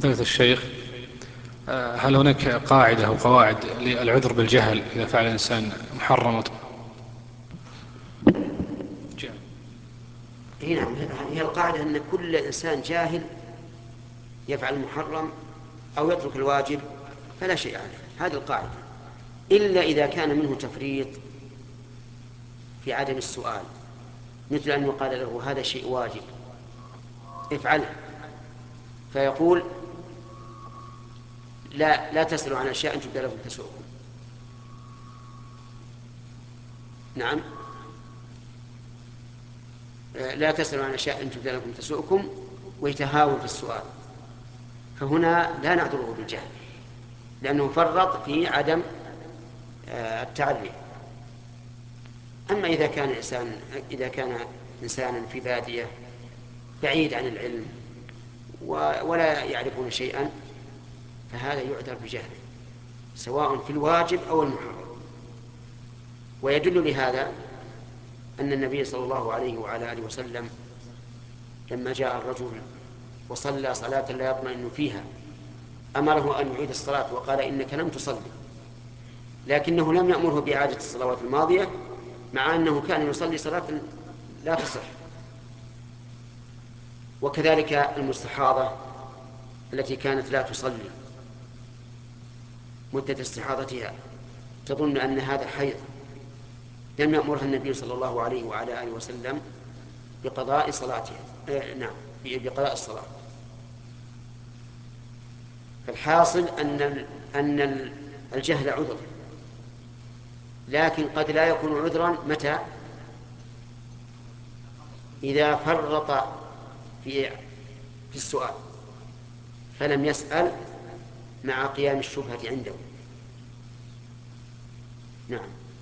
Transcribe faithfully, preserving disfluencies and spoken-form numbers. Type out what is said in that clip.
فضيلة الشيخ، آه، هل هناك قاعدة أو قواعد للعذر بالجهل إذا فعل الإنسان محرم أو جهل؟ هي نعم، هي القاعدة أن كل إنسان جاهل يفعل المحرم أو يترك الواجب فلا شيء عليه، هذه القاعدة، إلا إذا كان منه تفريط في عدم السؤال، مثل أن يقال له هذا شيء واجب افعله، فيقول لا لا تسألوا عن أشياء تبدى لكم تسؤكم. نعم، لا تسألوا عن أشياء تبدى لكم تسؤكم، ويتهاون في السؤال، فهنا لا نعذره بالجهل لأنه فرط في عدم التعري. أما إذا كان إنسان إذا كان إنسانا في بادية بعيد عن العلم ولا يعرفون شيئا فهذا يعذر بجهله سواء في الواجب أو المحرم. ويدل لهذا أن النبي صلى الله عليه وعلى آله وسلم لما جاء الرجل وصلى صلاة لا يطمئن فيها أمره أن يعيد الصلاة وقال إنك لم تصلي، لكنه لم يأمره بإعادة الصلوات الماضية مع أنه كان يصلي صلاة لا تصح. وكذلك المستحاضة التي كانت لا تصلي مدة استحاضتها تظن أن هذا حيض، لم يأمرها النبي صلى الله عليه وعلى آله وسلم بقضاء صلاتها، آه نعم بقضاء الصلاة. فالحاصل أن أن الجهل عذر، لكن قد لا يكون عذرا متى؟ إذا فرط في في السؤال فلم يسأل مع قيام الشبهة عنده. نعم.